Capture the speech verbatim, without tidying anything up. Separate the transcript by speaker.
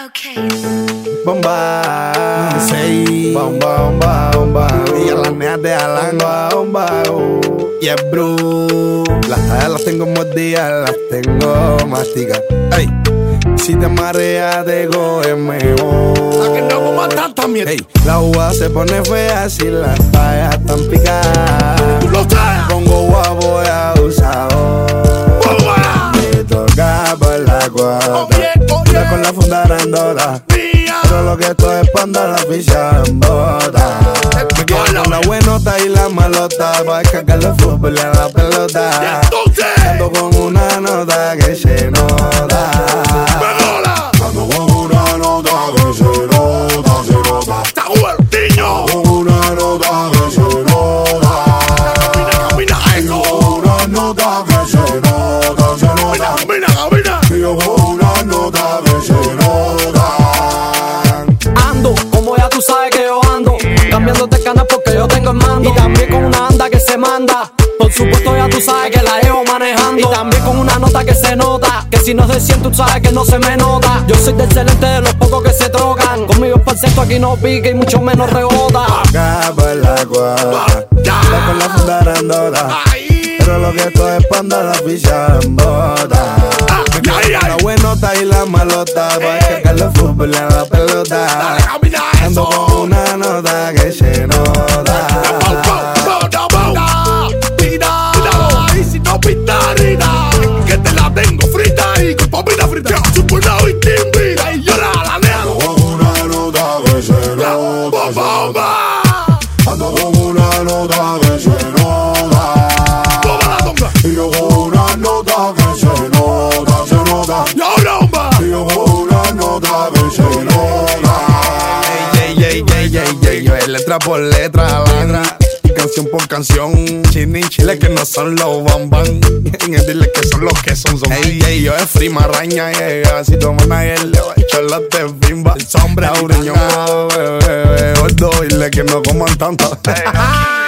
Speaker 1: Okay.
Speaker 2: Bomba, sí. Bomba, bomba, bomba. Y a las neas de Alan, bomba, bomba. Y es bru. Las alas las tengo mordidas, las tengo masticadas. Ey, si te mareas te coges mejor.
Speaker 3: A que no comas tanta mierda.
Speaker 2: Ey, la uva se pone fea si las fallas están picadas.
Speaker 3: Tú lo sabes.
Speaker 2: Pongo guapo y abusador. Me toca por la cuadra.
Speaker 3: Oye, oye.
Speaker 2: Con la funda grandota.
Speaker 3: Mía.
Speaker 2: Pero lo que estoy es pa' andar la ficha en bota. Me quedo con la buenota y la malota pa' descargarle el fútbol y a la pelota.
Speaker 3: Entonces
Speaker 2: Ando con una nota que se nota.
Speaker 3: Perdona.
Speaker 4: Ando con una nota que se nota, se nota.
Speaker 3: Está huertiño.
Speaker 4: Con una nota que se nota.
Speaker 3: Camina, camina, eso.
Speaker 4: Con una nota que se nota, se
Speaker 3: Camina,
Speaker 4: nota.
Speaker 3: camina, camina.
Speaker 4: Y yo con una nota que se nota.
Speaker 5: Ando, como ya tú sabes que yo ando, cambiándote canas porque yo tengo el mando. Y también con una anda que se manda, por supuesto ya tú sabes que la llevo manejando. Y también con una nota que se nota, que si no se siente tú sabes que no se me nota. Yo soy de excelente de los pocos que se trocan, conmigo por ciento aquí no pica y mucho menos rebota.
Speaker 2: Acá por la cuadra. Ando con la funda grandota.
Speaker 3: Ahí.
Speaker 2: Pero lo que estoy es pa' andar la ficha en bota. Me quedo
Speaker 3: Ay,
Speaker 2: con
Speaker 3: ay.
Speaker 2: la buenota y la malota pa' descargarle el fútbol y a la pelota.
Speaker 3: Dale, camina,
Speaker 2: Ando
Speaker 3: eso.
Speaker 2: con una nota que se nota.
Speaker 3: Ahí si no pinta harina, que te la tengo frita y con papita frita. Chupinao y timbi, y yo la alaneo.
Speaker 4: Con una nota que se nota, se nota. Ando con una nota que se nota.
Speaker 3: Toma la tonga.
Speaker 4: Y yo con una nota que se nota, se nota.
Speaker 3: Y ahora, homba.
Speaker 4: Y yo con una nota que se nota.
Speaker 2: Ey, ey, ey, ey, ey, ey, letra por letra, letra, canción por canción, chini chile que no son los bambán. Dile que son los que son, son. Ey, ey, yo es free marraña, llega. Si tu manager le va a echar las de bimba, el sombre, auriñón, bebé, gordo, dile que no coman tanto.